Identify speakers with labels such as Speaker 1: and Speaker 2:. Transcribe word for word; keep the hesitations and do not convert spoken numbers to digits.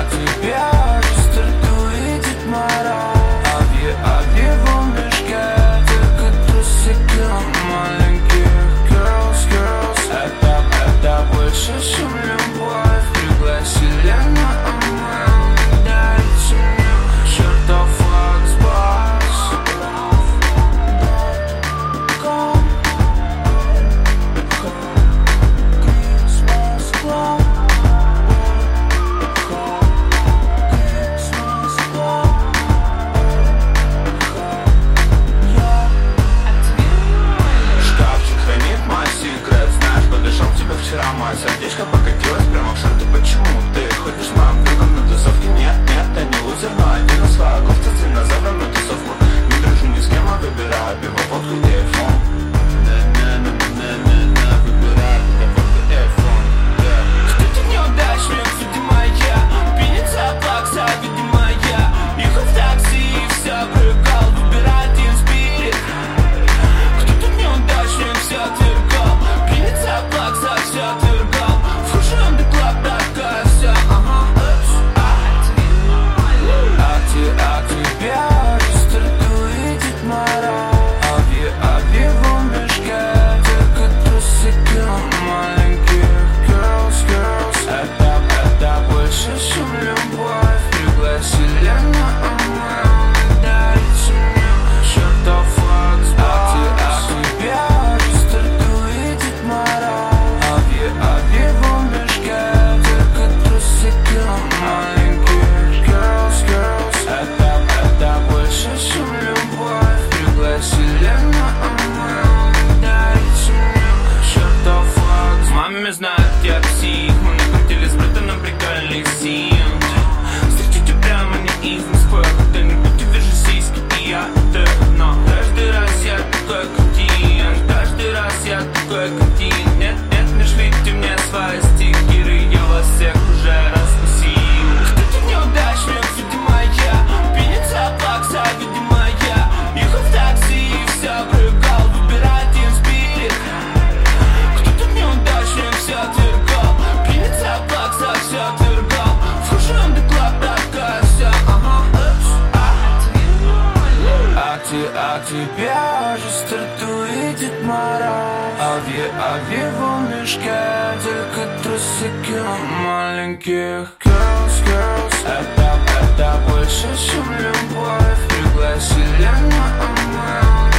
Speaker 1: тебя же стартует детмора. Ави, ави в мешке, только трусики маленьких girls, girls. Это, это больше, чем любовь. Пригласили на омэн, дайте мне чертов Xbox. Christmas club. Вчера мое сердечко покатилось прямо в шорты. Почему ты ходишь с моим другом на тусовке? Нет, нет, я не лузер, но один из своих кофта с динозавром на тусовку. Не дружу ни с кем, а выбираю пиво, водку и айфон. На-на-на-на-на-на, выбираю пиво, водку и айфон. Кто-то неудачник, видимо я. Пьяница, плакса, видимо я. Ехал в такси и все прыгал, выбираю Team Spirit. Кто-то неудачник, все отвергал. Пьяница, плакса, все отвергал. Вхожу в клуб, такая вся, ага. А ты, а тебя же стартует детмора. Ави, ави в мешке, только трусики маленьких girls, girls. Это, это больше, чем любовь. Пригласили на омэн, дайте мне чертов Xbox. А ты, а тебя же стартует детмора. Ави, ави в мешке, только трусики маленьких girls, girls. Это, это больше, чем любовь. Пригласили на омэн, дайте мне чертов Xbox. Маме знает, я псих. Мы накрутили с братаном прикольный син. Встречайте прямо не из Москвы. Когда-нибудь увижу сиськи, и я это. Но каждый раз я такой континент. Каждый раз я такой континент. Нет, нет, не шлите мне свои стикеры. Я вас всех уже раскусил. Кто-то неудачник, видимо я. Пьяница, плакса, видимо я. Ехал в такси и все прыгал, выбирая Team Spirit. Кто-то неудачник, все отвергал. Пьяница, плакса, все отвергал. Вхожу в клуб, такая вся, ага. А ты, а тебя же стартует детмора. Ави, ави в мешке, только трусики маленьких girls, girls. Это, это больше, чем любовь. Пригласили на омэн,